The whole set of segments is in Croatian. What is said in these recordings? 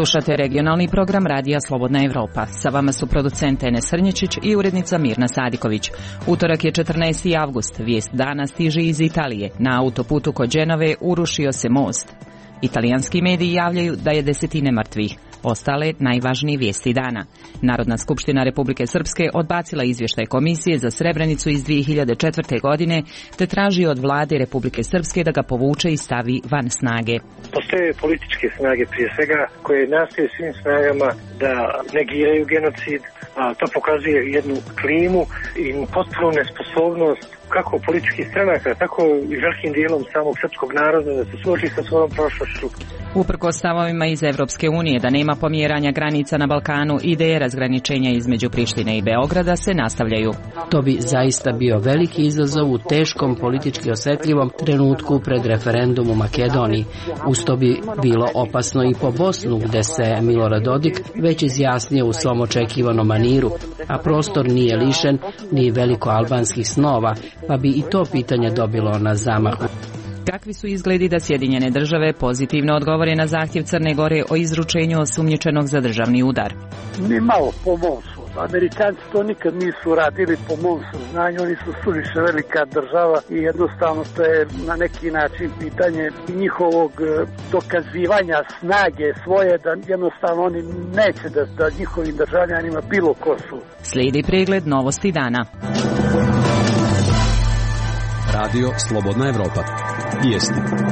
Slušate regionalni program Radija Slobodna Evropa. Sa vama su producent Enes Hrnječić i urednica Mirna Sadiković. Utorak je 14. avgust. Vijest dana stiže iz Italije. Na autoputu kod Dženove urušio se most. Italijanski mediji javljaju da je desetine mrtvih. Ostale najvažnije vijesti dana. Narodna skupština Republike Srpske odbacila izvještaj Komisije za Srebrenicu iz 2004. godine te traži od vlade Republike Srpske da ga povuče i stavi van snage. Postoje političke snage prije svega koje nastoje svim snagama da negiraju genocid, a to pokazuje jednu klimu i potpunu nesposobnost kako političkih stranaka, tako i velikim dijelom samog srpskog naroda da se suoči sa svojom prošlošću. Uprkos stavovima iz Evropske unije da nema pomjeranja granica na Balkanu, ideje razgraničenja između Prištine i Beograda se nastavljaju. To bi zaista bio veliki izazov u teškom politički osjetljivom trenutku pred referendum u Makedoniji. Uz to bi bilo opasno i po Bosnu, gde se Milorad Dodik već izjasnio u svom očekivanom maniru, a prostor nije lišen ni veliko albanskih snova, pa bi i to pitanje dobilo na zamahu. Kakvi su izgledi da Sjedinjene države pozitivno odgovore na zahtjev Crne Gore o izručenju osumnjičenog za državni udar? Ni malo po mom sudu. Amerikanci to nikad nisu radili po mom saznanju, oni su suviše velika država i jednostavno to je na neki način pitanje njihovog dokazivanja snage svoje, da jednostavno oni neće da njihovim državljanima bilo ko su. Slijedi pregled novosti dana. Radio Slobodna Evropa. Vijesti.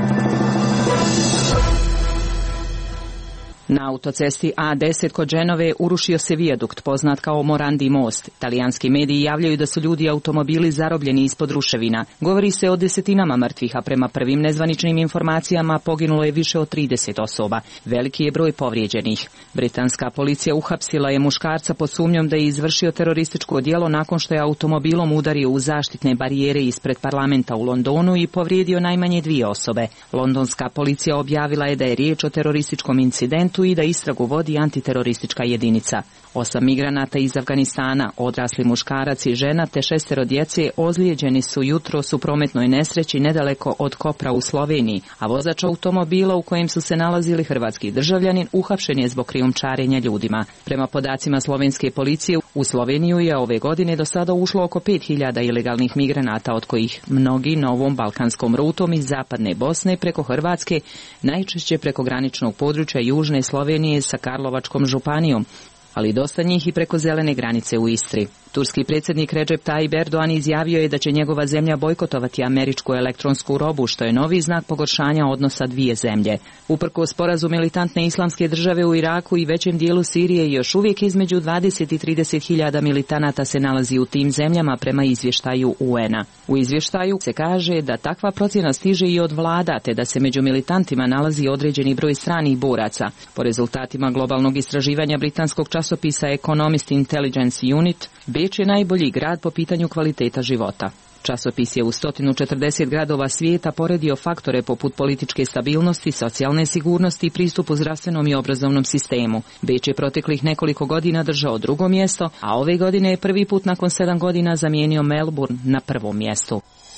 Na autocesti A10 kod Dženove urušio se vijadukt poznat kao Morandi most. Talijanski mediji javljaju da su ljudi i automobili zarobljeni ispod ruševina. Govori se o desetinama mrtvih, a prema prvim nezvaničnim informacijama poginulo je više od 30 osoba. Veliki je broj povrijeđenih. Britanska policija uhapsila je muškarca pod sumnjom da je izvršio terorističko djelo nakon što je automobilom udario u zaštitne barijere ispred parlamenta u Londonu i povrijedio najmanje 2 osobe. Londonska policija objavila je da je riječ o terorističkom incidentu i da istragu vodi antiteroristička jedinica. 8 migranata iz Afganistana, odrasli muškarac i žena te 6 djece ozlijeđeni su jutros u prometnoj nesreći nedaleko od Kopra u Sloveniji, a vozač automobila u kojem su se nalazili hrvatski državljanin uhapšen je zbog krijumčarenja ljudima. Prema podacima slovenske policije, u Sloveniju je ove godine do sada ušlo oko 5000 ilegalnih migranata, od kojih mnogi novom balkanskom rutom iz zapadne Bosne preko Hrvatske, najčešće preko graničnog područja južne Slovenije sa Karlovačkom županijom, ali dosta njih i preko zelene granice u Istri. Turski predsjednik Recep Tayyip Erdogan izjavio je da će njegova zemlja bojkotovati američku elektronsku robu, što je novi znak pogoršanja odnosa dvije zemlje. Uprkos sporazu militantne islamske države u Iraku i većem dijelu Sirije, još uvijek između 20 i 30.000 militanata se nalazi u tim zemljama prema izvještaju UN-a. U izvještaju se kaže da takva procjena stiže i od vlada, te da se među militantima nalazi određeni broj stranih boraca. Po rezultatima globalnog istraživanja britanskog časopisa Economist Intelligence Unit, Beč je najbolji grad po pitanju kvaliteta života. Časopis je u 140 gradova svijeta poredio faktore poput političke stabilnosti, socijalne sigurnosti i pristupu zdravstvenom i obrazovnom sistemu. Beč je proteklih nekoliko godina držao 2. mjesto, a ove godine je prvi put nakon 7 godina zamijenio Melbourne na 1. mjestu.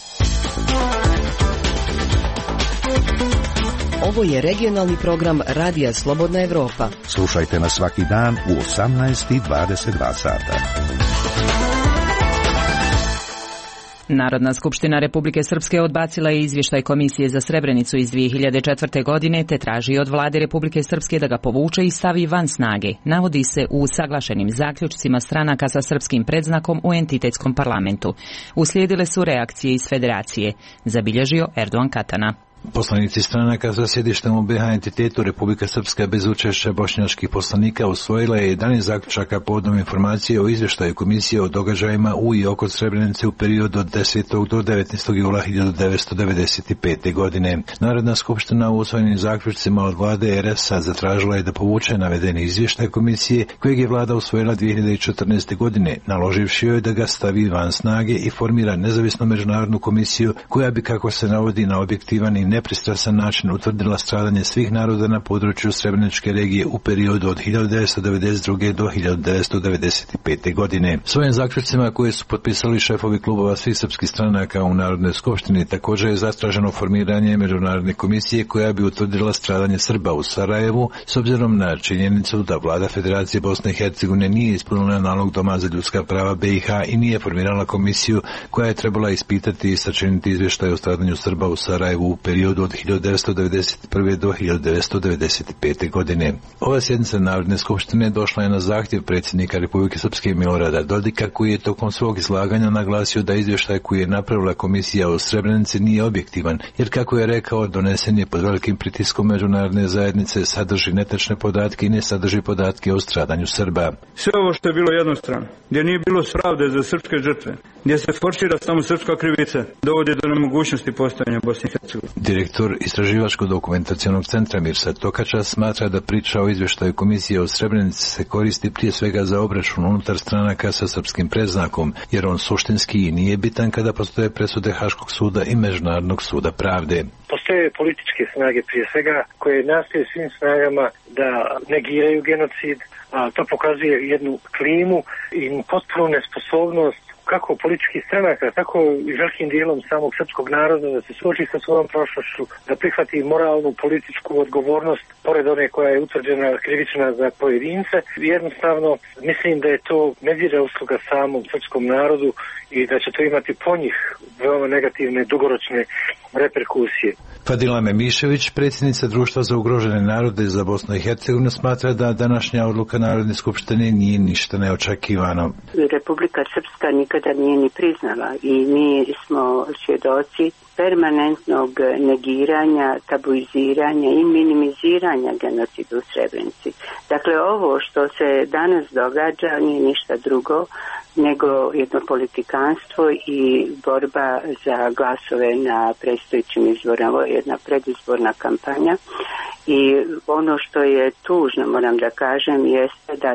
Ovo je regionalni program Radija Slobodna Evropa. Slušajte nas svaki dan u 18:22 sata. Narodna skupština Republike Srpske odbacila je izvještaj Komisije za Srebrenicu iz 2004. godine te traži od vlade Republike Srpske da ga povuče i stavi van snage. Navodi se u usaglašenim zaključcima stranaka sa srpskim predznakom u entitetskom parlamentu. Uslijedile su reakcije iz federacije, zabilježio Erdogan Katana. Poslanici stranaka za sjedištem u BiH entitetu Republika Srpska bez učešća bošnjačkih poslanika usvojila je 11 zaključaka povodom informacije o izvještaju Komisije o događajima u i oko Srebrenice u periodu od 10. do 19. jula 1995. godine. Narodna skupština u usvojenim zaključcima od vlade RS-a zatražila je da povuče navedeni izvještaj Komisije kojeg je vlada usvojila 2014. godine, naloživši joj da ga stavi van snage i formira nezavisnu međunarodnu komisiju koja bi, kako se navodi, na objektivan i nepristrasan način utvrdila stradanje svih naroda na području Srebreničke regije u periodu od 1992. do 1995. godine. Svojim zaključcima koje su potpisali šefovi klubova svih srpskih stranaka u Narodnoj skupštini također je zatraženo formiranje međunarodne komisije koja bi utvrdila stradanje Srba u Sarajevu s obzirom na činjenicu da vlada Federacije Bosne i Hercegovine nije ispunila nalog Doma za ljudska prava BiH i nije formirala komisiju koja je trebala ispitati i sačiniti izvještaj o stradanju Srba u Sarajevu u periodu od 1991. do 1995. godine. Ova sjednica Narodne skupštine došla je na zahtjev predsjednika Republike Srpske Milorada Dodika, koji je tokom svog izlaganja naglasio da izvještaj koji je napravila komisija o Srebrenici nije objektivan, jer kako je rekao, donesen je pod velikim pritiskom međunarodne zajednice, sadrži netačne podatke i ne sadrži podatke o stradanju Srba. Sve ovo što je bilo jednostrano, gdje nije bilo pravde za srpske žrtve, gdje se forsira samo srpska krivica, dovodi do nemogućnosti postojanja Bosne i Hercegovine. Direktor Istraživačko-dokumentacionog centra Mirsad Tokača smatra da priča o izvještaju komisije o Srebrenici se koristi prije svega za obračun unutar stranaka sa srpskim predznakom, jer on suštinski i nije bitan kada postoje presude Haškog suda i Međunarodnog suda pravde. Postoje političke snage prije svega koje nastoje svim snagama da negiraju genocid, a to pokazuje jednu klimu i potpunu nesposobnost kako političkih stranaka, tako i velikim dijelom samog srpskog naroda da se suoči sa svojom prošlošću, da prihvati moralnu političku odgovornost pored one koja je utvrđena krivična za pojedince. Jednostavno mislim da je to medvjeđa usluga samom srpskom narodu i da će to imati po njih veoma negativne dugoročne reperkusije. Fadila Memišević, predsjednica Društva za ugrožene narode za Bosnu i Hercegovinu, smatra da današnja odluka Narodne skupštine nije ništa neočekivano. Republika Srpska nikada nije ni priznala i mi smo svjedoci permanentnog negiranja, tabuiziranja i minimiziranja genocida u Srebrenici. Dakle, ovo što se danas događa nije ništa drugo nego jedno politikanstvo i borba za glasove na predstojećim izborima. Ovo je jedna predizborna kampanja i ono što je tužno, moram da kažem, jeste da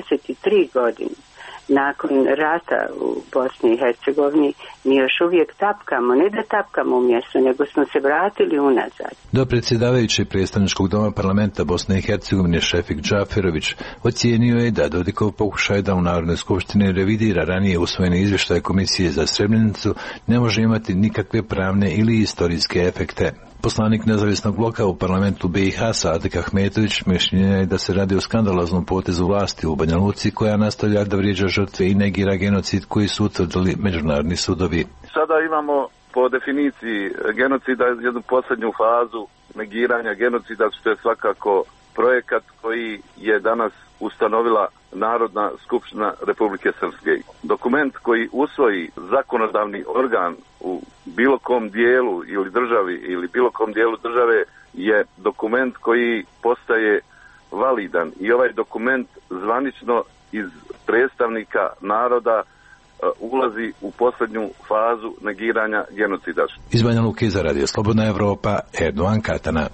23 godine nakon rata u Bosni i Hercegovini mi još uvijek tapkamo, ne da tapkamo u mjestu, nego smo se vratili unazad. Dopredsjedavajući predstavničkog doma parlamenta Bosne i Hercegovine Šefik Džaferović ocijenio je da Dodikov pokušaj da u Narodnoj skupštini revidira ranije usvojene izvještaje Komisije za Srebrenicu ne može imati nikakve pravne ili istorijske efekte. Poslanik nezavisnog bloka u parlamentu BiH Sadik Ahmetović mišljenja je da se radi o skandaloznom potezu vlasti u Banja Luci koja nastavlja da vrijeđa žrtve i negira genocid koji su utvrdili međunarodni sudovi. Sada imamo po definiciji genocida jednu posljednju fazu negiranja genocida, što je svakako projekat koji je danas ustanovila Narodna skupština Republike Srpske. Dokument koji usvoji zakonodavni organ u bilo kom dijelu ili državi ili bilo kom dijelu države je dokument koji postaje validan i ovaj dokument zvanično iz predstavnika naroda ulazi u posljednju fazu negiranja genocida. Iz Banja Luke za Radio Slobodna Evropa, Erdogan Katana.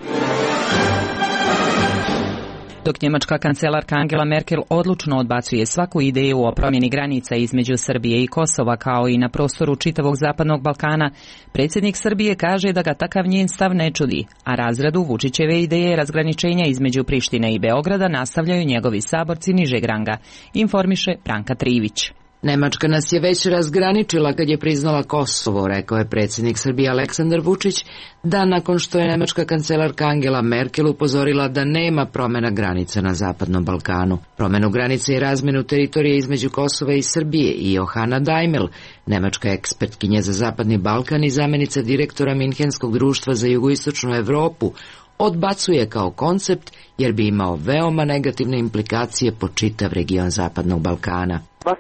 Dok njemačka kancelarka Angela Merkel odlučno odbacuje svaku ideju o promjeni granica između Srbije i Kosova kao i na prostoru čitavog zapadnog Balkana, predsjednik Srbije kaže da ga takav njen stav ne čudi, a razradu Vučićeve ideje razgraničenja između Prištine i Beograda nastavljaju njegovi saborci nižeg ranga, informiše Branka Trivić. Nemačka nas je već razgraničila kad je priznala Kosovo, rekao je predsjednik Srbije Aleksandar Vučić, dan nakon što je nemačka kancelarka Angela Merkel upozorila da nema promjena granica na Zapadnom Balkanu. Promjenu granice i razmjenu teritorije između Kosova i Srbije i Johana Daimel, nemačka ekspertkinja za Zapadni Balkan i zamjenica direktora Minhenskog društva za jugoistočnu Europu, odbacuje kao koncept jer bi imao veoma negativne implikacije po čitav region Zapadnog Balkana.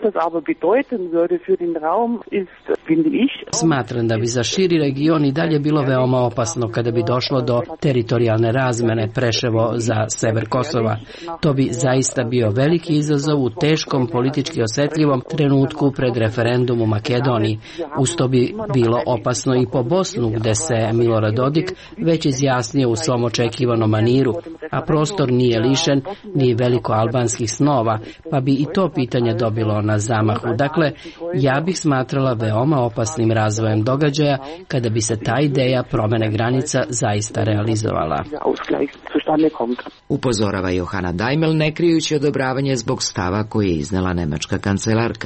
Smatram da bi za širi region i dalje bilo veoma opasno kada bi došlo do teritorijalne razmjene Preševo za sever Kosova. To bi zaista bio veliki izazov u teškom politički osjetljivom trenutku pred referendum u Makedoniji. Uz to bi bilo opasno i po Bosnu, gde se Milorad Dodik već izjasnio u svom očekivanom maniru, a prostor nije lišen ni veliko albanskih snova, pa bi i to pitanje dobilo bilo na zamahu. Dakle, ja bih smatrala veoma opasnim razvojem događaja kada bi se ta ideja promene granica zaista realizovala. Upozorava Johanna Daimel, ne krijući odobravanje zbog stava koji je iznela nemačka kancelarka.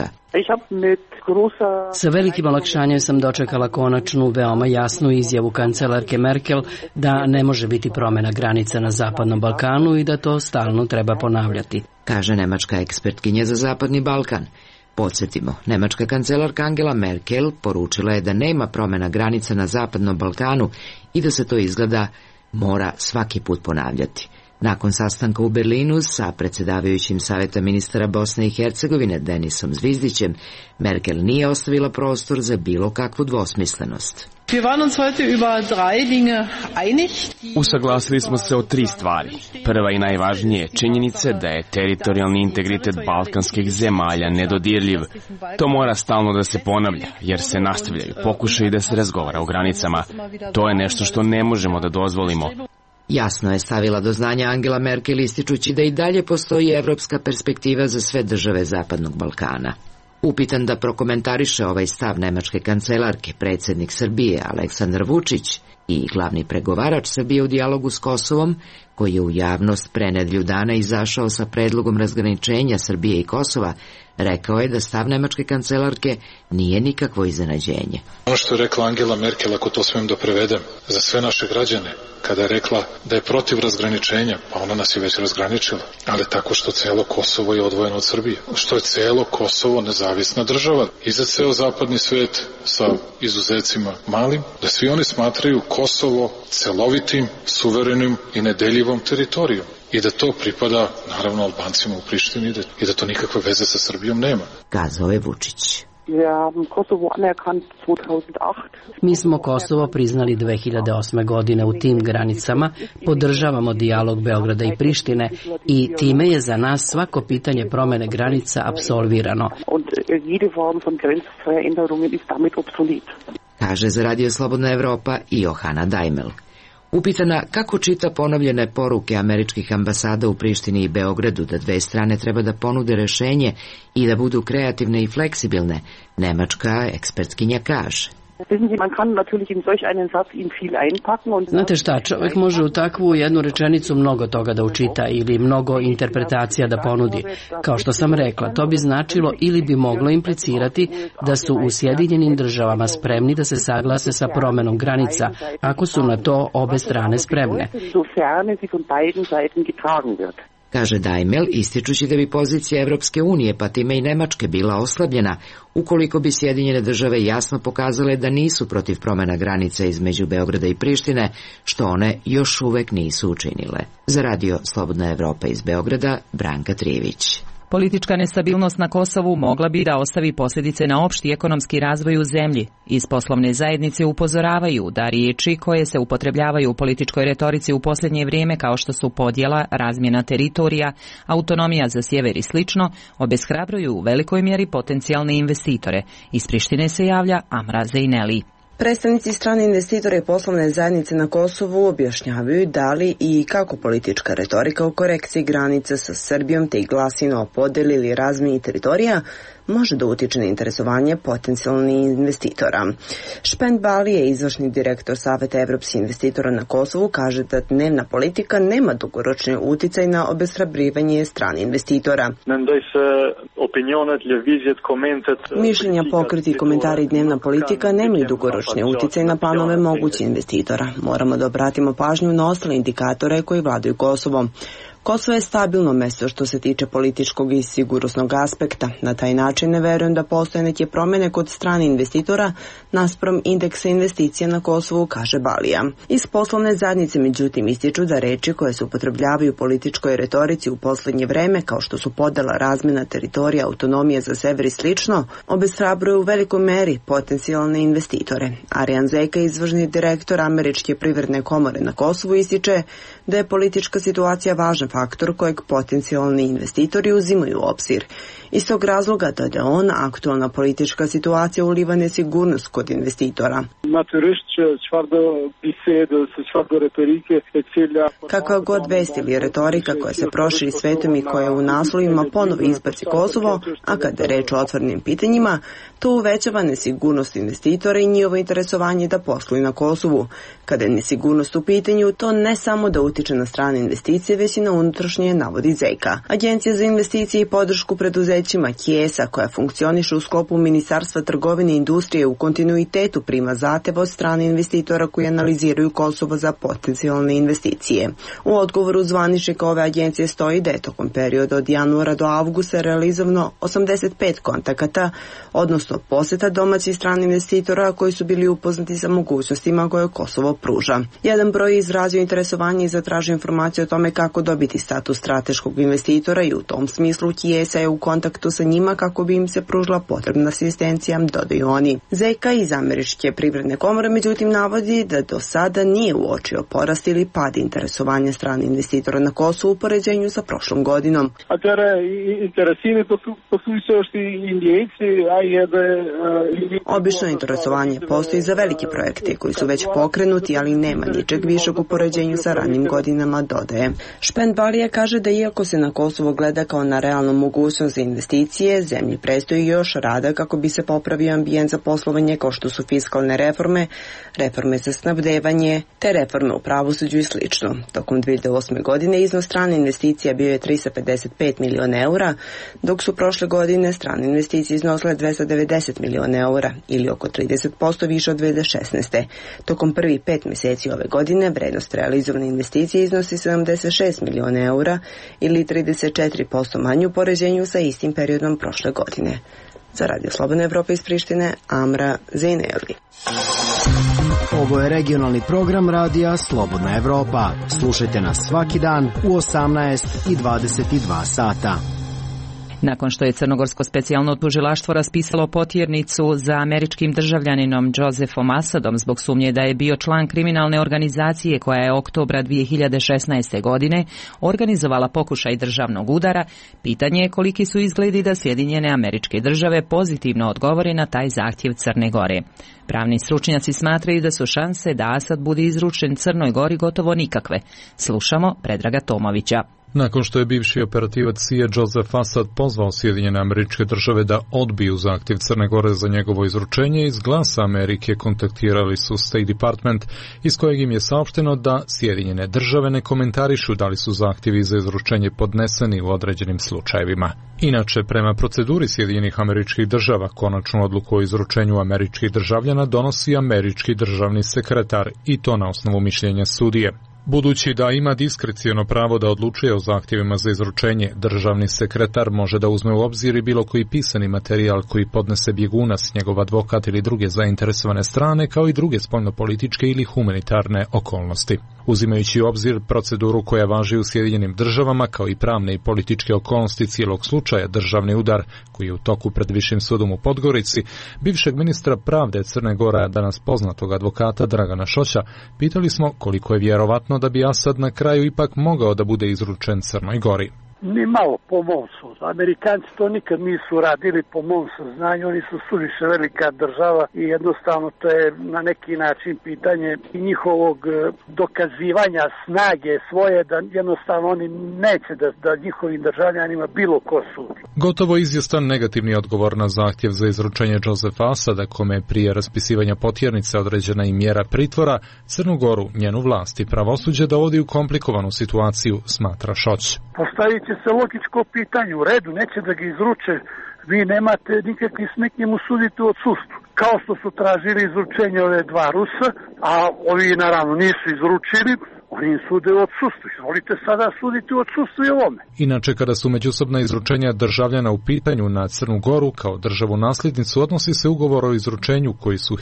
Sa velikim olakšanjem sam dočekala konačnu, veoma jasnu izjavu kancelarke Merkel da ne može biti promjena granica na Zapadnom Balkanu i da to stalno treba ponavljati, kaže nemačka ekspertkinja za Zapadni Balkan. Podsjetimo, nemačka kancelarka Angela Merkel poručila je da nema promjena granica na Zapadnom Balkanu i da se to izgleda mora svaki put ponavljati. Nakon sastanka u Berlinu sa predsjedavajućim Saveta ministara Bosne i Hercegovine Denisom Zvizdićem, Merkel nije ostavila prostor za bilo kakvu dvosmislenost. Usaglasili smo se o 3 stvari. Prva i najvažnije je činjenica da je teritorijalni integritet balkanskih zemalja nedodirljiv. To mora stalno da se ponavlja, jer se nastavljaju pokušaji da se razgovara o granicama. To je nešto što ne možemo da dozvolimo. Jasno je stavila do znanja Angela Merkel, ističući da i dalje postoji evropska perspektiva za sve države Zapadnog Balkana. Upitan da prokomentariše ovaj stav nemačke kancelarke, predsjednik Srbije Aleksandar Vučić i glavni pregovarač Srbije u dijalogu s Kosovom, koji je u javnost pre nedelju dana izašao sa predlogom razgraničenja Srbije i Kosova, rekao je da stav nemačke kancelarke nije nikakvo iznenađenje. Ono što je rekla Angela Merkel, ako to smijem da prevedem, za sve naše građane, kada je rekla da je protiv razgraničenja, pa ona nas je već razgraničila, ali tako što celo Kosovo je odvojeno od Srbije, što je celo Kosovo nezavisna država i za ceo zapadni svet sa izuzecima malim, da svi oni smatraju Kosovo celovitim, suverenim i nedeljivom teritorijom i da to pripada naravno Albancima u Prištini i da to nikakve veze sa Srbijom nema. Kazao je Vučić. Mi smo Kosovo priznali 2008. godine u tim granicama, podržavamo dijalog Beograda i Prištine i time je za nas svako pitanje promjene granica apsolvirano. Kaže za Radio Slobodna Evropa i Johanna Daimel. Upitana kako čita ponovljene poruke američkih ambasada u Prištini i Beogradu da dve strane treba da ponude rešenje i da budu kreativne i fleksibilne, nemačka ekspertkinja kaže. Znate šta, čovjek može u takvu jednu rečenicu mnogo toga da učita ili mnogo interpretacija da ponudi. Kao što sam rekla, to bi značilo ili bi moglo implicirati da su u Sjedinjenim državama spremni da se saglase sa promenom granica, ako su na to obe strane spremne. Kaže Daimel, ističući da bi pozicija Evropske unije, pa time i Nemačke, bila oslabljena ukoliko bi Sjedinjene države jasno pokazale da nisu protiv promjena granica između Beograda i Prištine, što one još uvek nisu učinile. Za Radio Slobodna Evropa iz Beograda, Branka Trijević. Politička nestabilnost na Kosovu mogla bi da ostavi posljedice na opšti ekonomski razvoj u zemlji. Iz poslovne zajednice upozoravaju da riječi koje se upotrebljavaju u političkoj retorici u posljednje vrijeme, kao što su podjela, razmjena teritorija, autonomija za sjever i slično, obeshrabruju u velikoj mjeri potencijalne investitore. Iz Prištine se javlja Amra Zejneli. Predstavnici strane investitore i poslovne zajednice na Kosovu objašnjavaju da li i kako politička retorika o korekciji granica sa Srbijom te i glasina o podjeli ili razmjeni teritorija može da utiče na interesovanje potencijalnih investitora. Špend Bali je izvršni direktor Saveta evropskih investitora na Kosovu, kaže da dnevna politika nema dugoročni uticaj na obeshrabrivanje strane investitora. Mišljenja, pokreti i komentari i dnevna politika nemaju dugoročni uticaj na planove mogućih investitora. Moramo da obratimo pažnju na ostale indikatore koji vladaju Kosovom. Kosovo je stabilno mesto što se tiče političkog i sigurnosnog aspekta. Na taj način ne verujem da postoje neke promjene kod strane investitora naspram indeksa investicija na Kosovu, kaže Balija. Iz poslovne zajednice međutim ističu da reči koje se upotrebljavaju u političkoj retorici u posljednje vreme, kao što su podjela, razmjena teritorija, autonomija za sever i slično, obeshrabruju u velikoj meri potencijalne investitore. Arjan Zeka, izvršni direktor Američke privredne komore na Kosovu, ističe da je politička situacija važan faktor kojeg potencijalni investitori uzimaju u obzir. Iz tog razloga, dodaje on, aktualna politička situacija uliva nesigurnost kod investitora. Kakva god vest ili retorika koja se proširi svetom i koja u naslovima ponovo izbaci Kosovo, a kada je reč o otvorenim pitanjima, to uvećava nesigurnost investitora i njihovo interesovanje da posluju na Kosovu. Kada je nesigurnost u pitanju, to ne samo da utiče na strane investicije, već i na unutrašnje, navodi Zeka. Agencija za investicije i podršku preduzećima KIESA, koja funkcioniše u sklopu Ministarstva trgovine i industrije, u kontinuitetu prima zahteve od strane investitora koji analiziraju Kosovo za potencijalne investicije. U odgovoru zvaničnika ove agencije stoji da je tokom perioda od januara do avgusta realizovano 85 kontakata, odnosno poseta domaćih stranih investitora koji su bili upoznati sa mogućnostima koje Kosovo pruža. Jedan broj je izrazio interesovanje i zatražio informacije o tome kako dobiti status strateškog investitora i u tom smislu KIESA je u kontaktu sa njima kako bi im se pružila potrebna asistencija, dodaju oni. Zeka iz Američke privredne komore međutim navodi da do sada nije uočio porast ili pad interesovanja stranih investitora na Kosovu u poređenju sa prošlom godinom. Obično interesovanje postoji za velike projekte koji su već pokrenuti, ali nema ničeg višeg u poređenju sa ranim godinama, dodaje. Špendbalija kaže da iako se na Kosovo gleda kao na realnu mogućnost za investicije, zemlji predstoji još rada kako bi se popravio ambijent za poslovanje kao što su fiskalne reforme, reforme za snabdevanje, te reforme u pravosuđu i slično. Tokom 2008. godine iznos strane investicija bio je 355 miliona eura, dok su prošle godine strane investicije iznosile 290 miliona eura ili oko 30% više od 2016. Tokom prvih 5 mjeseci ove godine vrednost realizovane investicije iznosi 76 miliona eura ili 34% manju u poređenju sa istim periodom prošle godine. Za Radio Slobodna Evropa iz Prištine, Amra Zejneli. Ovo je regionalni program Radija Slobodna Evropa. Slušajte nas svaki dan u 18 i 22 sata. Nakon što je Crnogorsko specijalno tužilaštvo raspisalo potjernicu za američkim državljaninom Josefom Asadom zbog sumnje da je bio član kriminalne organizacije koja je oktobra 2016. godine organizovala pokušaj državnog udara, pitanje je koliki su izgledi da Sjedinjene Američke Države pozitivno odgovore na taj zahtjev Crne Gore. Pravni stručnjaci smatraju da su šanse da Asad bude izručen Crnoj Gori gotovo nikakve. Slušamo Predraga Tomovića. Nakon što je bivši operativac CIA Joseph Asad pozvao Sjedinjene Američke Države da odbiju zahtjev Crne Gore za njegovo izručenje, iz Glasa Amerike kontaktirali su State Department, iz kojeg im je saopšteno da Sjedinjene Države ne komentarišu da li su zahtjevi za izručenje podneseni u određenim slučajevima. Inače, prema proceduri Sjedinjenih Američkih Država, konačnu odluku o izručenju američkih državljana donosi američki državni sekretar i to na osnovu mišljenja sudije. Budući da ima diskreciono pravo da odlučuje o zahtjevima za izručenje, državni sekretar može da uzme u obzir i bilo koji pisani materijal koji podnese bjegunac, njegov advokat ili druge zainteresovane strane, kao i druge spoljnopolitičke ili humanitarne okolnosti. Uzimajući u obzir proceduru koja važi u Sjedinjenim Državama, kao i pravne i političke okolnosti cijelog slučaja državni udar, koji je u toku pred Višim sudom u Podgorici, bivšeg ministra pravde Crne Gore, danas poznatog advokata Dragana Šoća, pitali smo koliko je vjerovatno da bi Asad na kraju ipak mogao da bude izručen Crnoj Gori. Ni malo, po mom sudu. Amerikanci to nikad nisu radili, po mom saznanju. Oni su suviše velika država i jednostavno to je na neki način pitanje njihovog dokazivanja snage svoje, da jednostavno oni neće da njihovim državljanima bilo ko sudi. Gotovo izvjestan negativni odgovor na zahtjev za izručenje Josefa Asada, kome je prije raspisivanja potjernice određena i mjera pritvora, Crnu Goru, njenu vlast i pravosuđe dovodi u komplikovanu situaciju, smatra Šoć. Postavit će se logičko pitanje, u redu, neće da ga izruče, vi nemate nikakvih smetnje mu suditi u odsustvu. Kao što su tražili izručenje ove dva Rusa, a ovi naravno nisu izručili, oni im sude u odsustvu. Izvolite sada suditi u odsustvu i ovome. Inače, kada su međusobna izručenja državljana u pitanju na Crnu Goru kao državu nasljednicu, odnosi se ugovor o izručenju koji su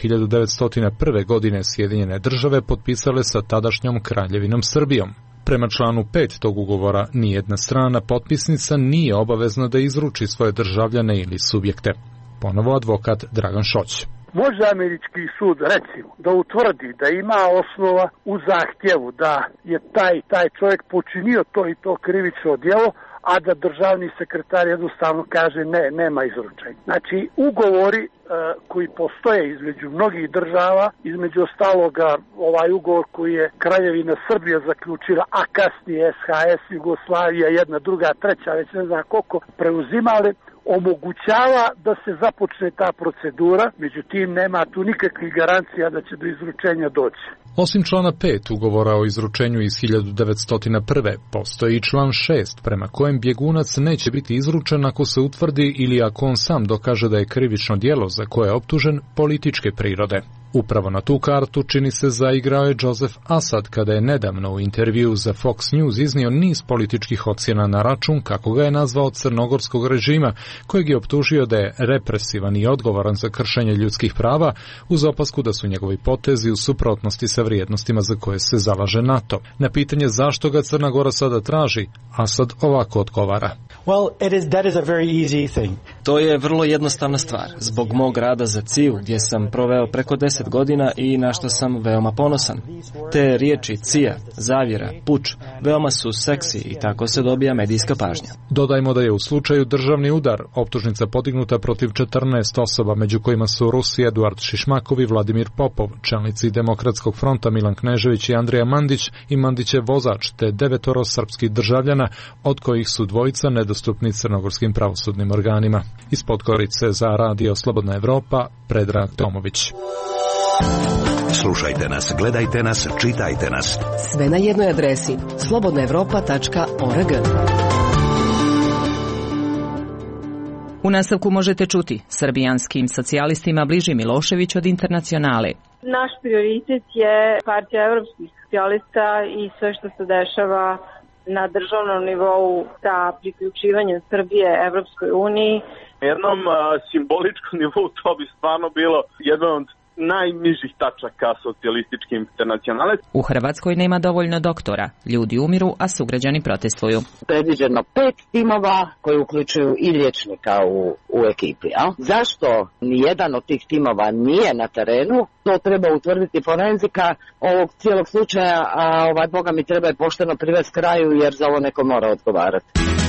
1901. godine Sjedinjene Države potpisale sa tadašnjom Kraljevinom Srbijom. Prema članu 5 tog ugovora, nijedna strana potpisnica nije obavezna da izruči svoje državljane ili subjekte. Ponovo advokat Dragan Šoć. Može američki sud, recimo, da utvrdi da ima osnova u zahtjevu da je taj čovjek počinio to i to krivično djelo, a da državni sekretar jednostavno kaže ne, nema izručenja. Znači, ugovori koji postoje između mnogih država, između ostaloga ovaj ugovor koji je Kraljevina Srbija zaključila, a kasnije SHS, Jugoslavija, jedna, druga, treća, već ne znam koliko, preuzimale, omogućava da se započne ta procedura, međutim nema tu nikakvih garancija da će do izručenja doći. Osim člana 5 ugovora o izručenju iz 1901. postoji i član 6 prema kojem bjegunac neće biti izručen ako se utvrdi ili ako on sam dokaže da je krivično djelo za koje je optužen političke prirode. Upravo na tu kartu čini se zaigrao je Joseph Assad kada je nedavno u intervju za Fox News iznio niz političkih ocjena na račun, kako ga je nazvao, crnogorskog režima, kojeg je optužio da je represivan i odgovoran za kršenje ljudskih prava, uz opasku da su njegovi potezi u suprotnosti sa vrijednostima za koje se zalaže NATO. Na pitanje zašto ga Crna Gora sada traži, Assad ovako odgovara. To je vrlo jednostavna stvar. Zbog mog rada za CIA, gdje sam proveo preko 10 godina i na što sam veoma ponosan. Te riječi CIA, zavjera, puč, veoma su seksi i tako se dobija medijska pažnja. Dodajmo da je u slučaju državni udar optužnica podignuta protiv 14 osoba, među kojima su Rusi Eduard Šišmakov i Vladimir Popov, čelnici Demokratskog fronta Milan Knežević i Andrija Mandić i Mandićev vozač, te 9 srpskih državljana, od kojih su 2 nedostupni crnogorskim pravosudnim organima. Iz Podgorice za Radio Slobodna Evropa, Predrag Tomović. Slušajte nas, gledajte nas, čitajte nas. Sve na jednoj adresi slobodnaevropa.org. U nastavku možete čuti: srbijanskim socijalistima bliži Milošević od Internacionale. Naš prioritet je Partija evropskih socijalista i sve što se dešava na državnom nivou sa priključivanjem Srbije Evropskoj uniji. Na jednom simboličkom nivou to bi stvarno bilo jedan od najnižih tačaka socijalističke internacionale. U Hrvatskoj nema dovoljno doktora. Ljudi umiru, a sugrađani protestuju. Predviđeno 5 timova koji uključuju i liječnika u ekipi. Zašto nijedan od tih timova nije na terenu? To treba utvrditi forenzika ovog cijelog slučaja, a Boga mi treba je pošteno privesti kraju, jer za ovo neko mora odgovarati.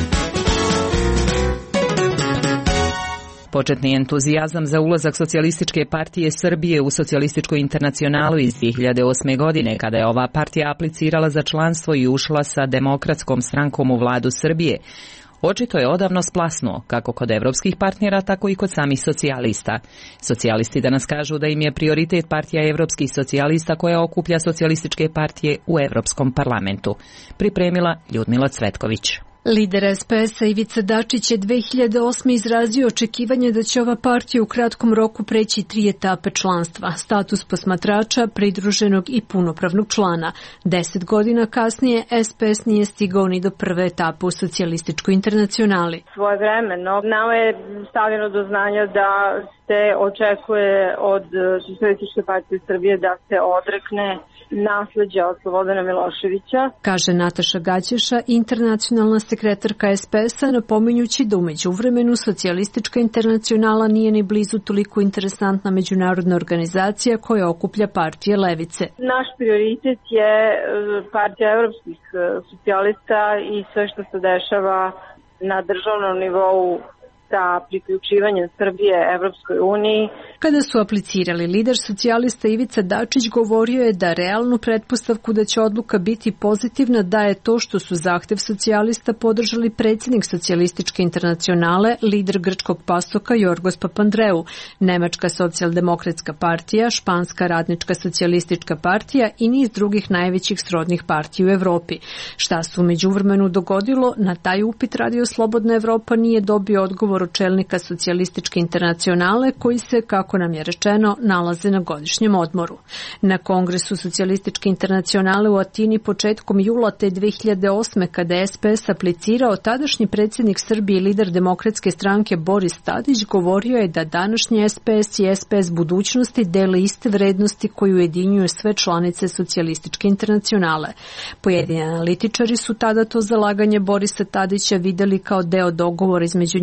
Početni entuzijazam za ulazak Socijalističke partije Srbije u Socijalističku internacionalu iz 2008. godine, kada je ova partija aplicirala za članstvo i ušla sa Demokratskom strankom u vladu Srbije, očito je odavno splasnuo, kako kod evropskih partnera, tako i kod samih socijalista. Socijalisti danas kažu da im je prioritet partija evropskih socijalista koja okuplja socijalističke partije u Evropskom parlamentu. Pripremila Ljudmila Cvetković. Lider SPS-a Ivica Dačić je 2008. izrazio očekivanje da će ova partija u kratkom roku preći 3 etape članstva, status posmatrača, pridruženog i punopravnog člana. 10 godina kasnije SPS nije stigao ni do prve etape u Socijalističkoj internacionali. Svojevremeno nama je stavljeno do znanja da se očekuje od Socijalističke partije Srbije da se odrekne nasleđa od Slobodana Miloševića, kaže Nataša Gaćeša, internacionalna sekretarka SPS-a, napominjući da u međuvremenu Socijalistička internacionala nije ni blizu toliko interesantna međunarodna organizacija koja okuplja partije levice. Naš prioritet je Partija evropskih socijalista i sve što se dešava na državnom nivou sa priključivanjem Srbije Evropskoj uniji. Kada su aplicirali, lider socijalista Ivica Dačić govorio je da realnu pretpostavku da će odluka biti pozitivna daje to što su zahtev socijalista podržali predsjednik Socijalističke internacionale, lider grčkog pasoka Jorgos Papandreou, Nemačka socijaldemokratska partija, Španska radnička socijalistička partija i niz drugih najvećih srodnih partija u Evropi. Šta se u međuvremenu dogodilo, na taj upit Radio Slobodna Evropa nije dobio odgovor od čelnika Socijalističke internacionale, koji se, kako nam je rečeno, nalaze na godišnjem odmoru. Na kongresu Socijalističke internacionale u Atini početkom jula te 2008. kada je SPS aplicirao, tadašnji predsjednik Srbije i lider Demokratske stranke Boris Tadić govorio je da današnji SPS i SPS budućnosti dele iste vrednosti koju ujedinjuju sve članice Socijalističke internacionale. Pojedini analitičari su tada to zalaganje Borisa Tadića vidjeli kao deo dogovora između njega i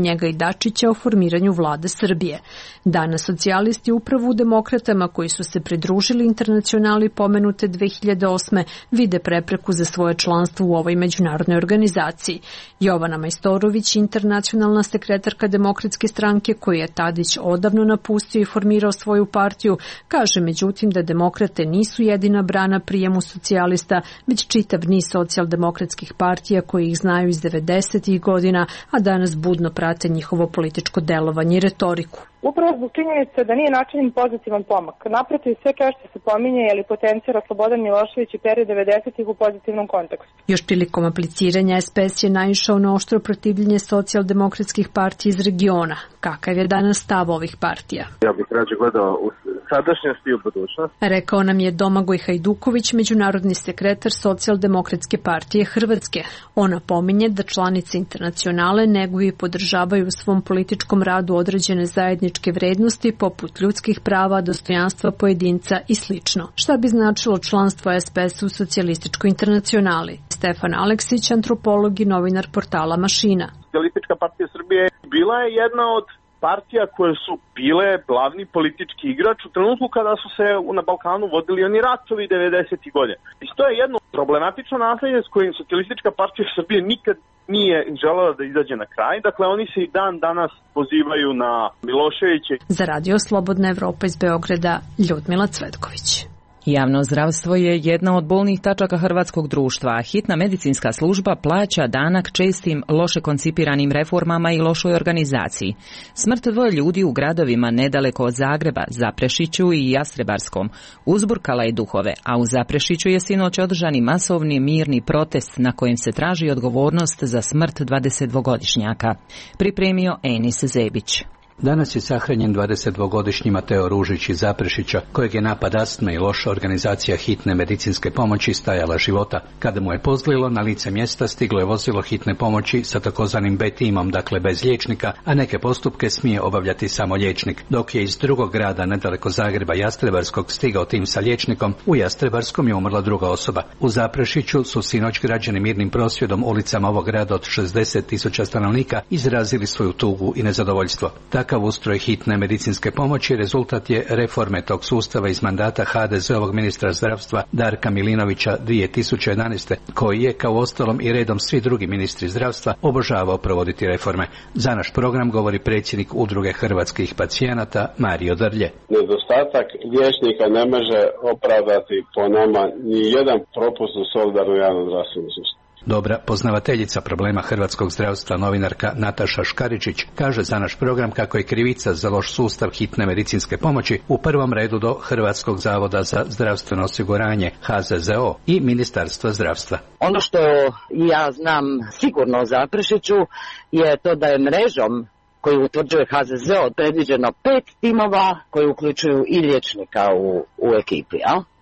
Dačića o formiranju vlade Srbije. Danas socijalisti upravo u Demokratama koji su se pridružili Internacionali pomenute 2008. vide prepreku za svoje članstvo u ovoj međunarodnoj organizaciji. Jovana Majstorović, internacionalna sekretarka Demokratske stranke koju je Tadić odavno napustio i formirao svoju partiju, kaže međutim da demokrate nisu jedina brana prijemu socijalista, već čitav niz socijaldemokratskih partija koji ih znaju iz 90. godina, a danas budno prate njihovo političko delovanje i retoriku. Upravo zbog činjenice da nije načinjen pozitivan pomak. Naprotiv, sve češće se pominje ili potencira Slobodan Milošević i period 90-ih u pozitivnom kontekstu. Još prilikom apliciranja SPS je naišao na oštro protivljenje socijaldemokratskih partija iz regiona. Kakav je danas stav ovih partija? Ja bih rađe gledao u sadašnjosti i u budućnosti. Rekao nam je Domagoj Hajduković, međunarodni sekretar Socijaldemokratske partije Hrvatske. Ona pominje da članice Internacionale neguju i podržavaju u svom političkom radu određene zajedničke vrednosti poput ljudskih prava, dostojanstva pojedinca i sl. Šta bi značilo članstvo SPS u Socijalističkoj internacionali? Stefan Aleksić, antropolog i novinar portala Mašina. Socijalistička partija Srbije bila je jedna od partija koje su bile glavni politički igrač u trenutku kada su se na Balkanu vodili oni ratovi 90. godine. I to je jedno problematično nasljeđe s kojim Socijalistička partija Srbije nikad nije želela da izađe na kraj. Dakle, oni se i dan danas pozivaju na Miloševića. Za Radio Slobodna Evropa iz Beograda, Ljudmila Cvetković. Javno zdravstvo je jedna od bolnih tačaka hrvatskog društva, a hitna medicinska služba plaća danak čestim loše koncipiranim reformama i lošoj organizaciji. Smrt dvoje ljudi u gradovima nedaleko od Zagreba, Zaprešiću i Jastrebarskom, uzburkala je duhove, a u Zaprešiću je sinoć održani masovni mirni protest na kojem se traži odgovornost za smrt 22-godišnjaka. Pripremio Enis Zebić. Danas je sahranjen 22-godišnji Mateo Ružić iz Zaprešića, kojeg je napad astme i loša organizacija hitne medicinske pomoći stajala života. Kada mu je pozlilo, na lice mjesta stiglo je vozilo hitne pomoći sa takozvanim B timom, dakle bez liječnika, a neke postupke smije obavljati samo liječnik. Dok je iz drugog grada, nedaleko Zagreba Jastrebarskog, stigao tim sa liječnikom, u Jastrebarskom je umrla druga osoba. U Zaprešiću su sinoć građani mirnim prosvjedom ulicama ovog grada od 60.000 stanovnika izrazili svoju tugu i nezadovoljstvo. Takav ustroj hitne medicinske pomoći rezultat je reforme tog sustava iz mandata HDZ-ovog ministra zdravstva Darka Milinovića 2011. koji je, kao ostalom i redom svi drugi ministri zdravstva, obožavao provoditi reforme. Za naš program govori predsjednik Udruge hrvatskih pacijenata Mario Drlje. Nedostatak liječnika ne može opravdati po nama ni jedan propust u solidarnom javnom zdravstvenom sustavu. Dobra poznavateljica problema hrvatskog zdravstva, novinarka Nataša Škaričić, kaže za naš program kako je krivica za loš sustav hitne medicinske pomoći u prvom redu do Hrvatskog zavoda za zdravstveno osiguranje HZZO i Ministarstva zdravstva. Ono što ja znam sigurno o Zaprešiću je to da je mrežom koju utvrđuje HZZO predviđeno 5 timova koji uključuju i liječnika u ekipi.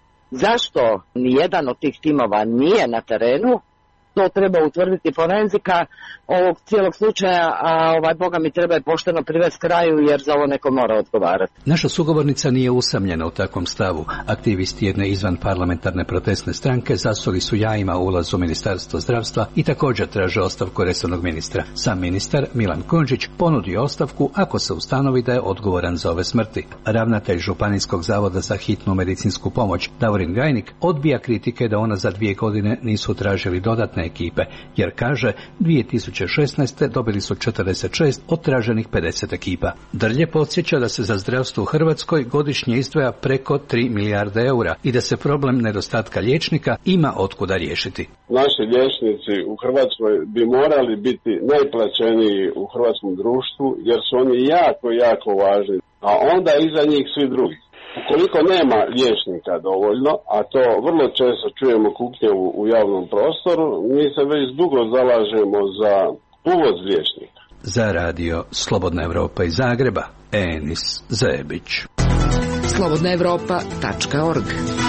Zašto nijedan od tih timova nije na terenu? To treba utvrditi forenzika ovog cijelog slučaja, a Boga mi treba je pošteno privesti kraju jer za ovo neko mora odgovarati. Naša sugovornica nije usamljena u takvom stavu. Aktivisti jedne izvan parlamentarne protestne stranke zasuli su jajima u ulaz u Ministarstvo zdravstva i također traže ostavku resornog ministra. Sam ministar Milan Kujundžić ponudio ostavku ako se ustanovi da je odgovoran za ove smrti. Ravnatelj Županijskog zavoda za hitnu medicinsku pomoć Davorin Gajnik odbija kritike da ona za 2 godine nisu tražili dodatne ekipe, jer kaže 2016. dobili su 46 od traženih 50 ekipa. Drlje podsjeća da se za zdravstvo u Hrvatskoj godišnje izdvaja preko 3 milijarde eura i da se problem nedostatka liječnika ima otkuda riješiti. Naši liječnici u Hrvatskoj bi morali biti najplaćeniji u hrvatskom društvu jer su oni jako važni, a onda iza njih svi drugi. Ukoliko nema liječnika dovoljno, a to vrlo često čujemo kuknje u javnom prostoru, mi se već dugo zalažemo za uvoz liječnika. Za radio Slobodna Evropa iz Zagreba, Enis Zebić. slobodnaevropa.org.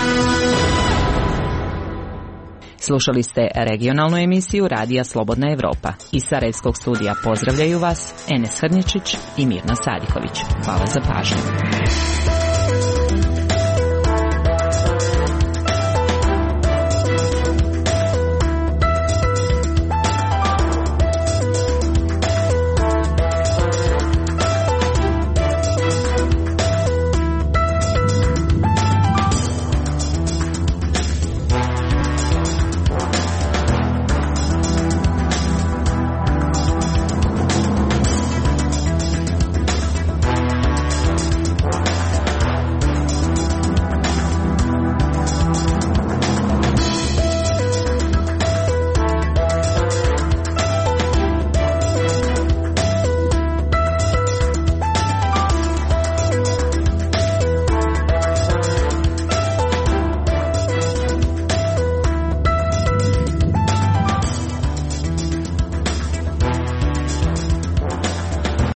Slušali ste regionalnu emisiju Radija Slobodna Evropa. Iz Sarajevskog studija pozdravljaju vas Enes Hrničić i Mirna Sadiković. Hvala za pažnju.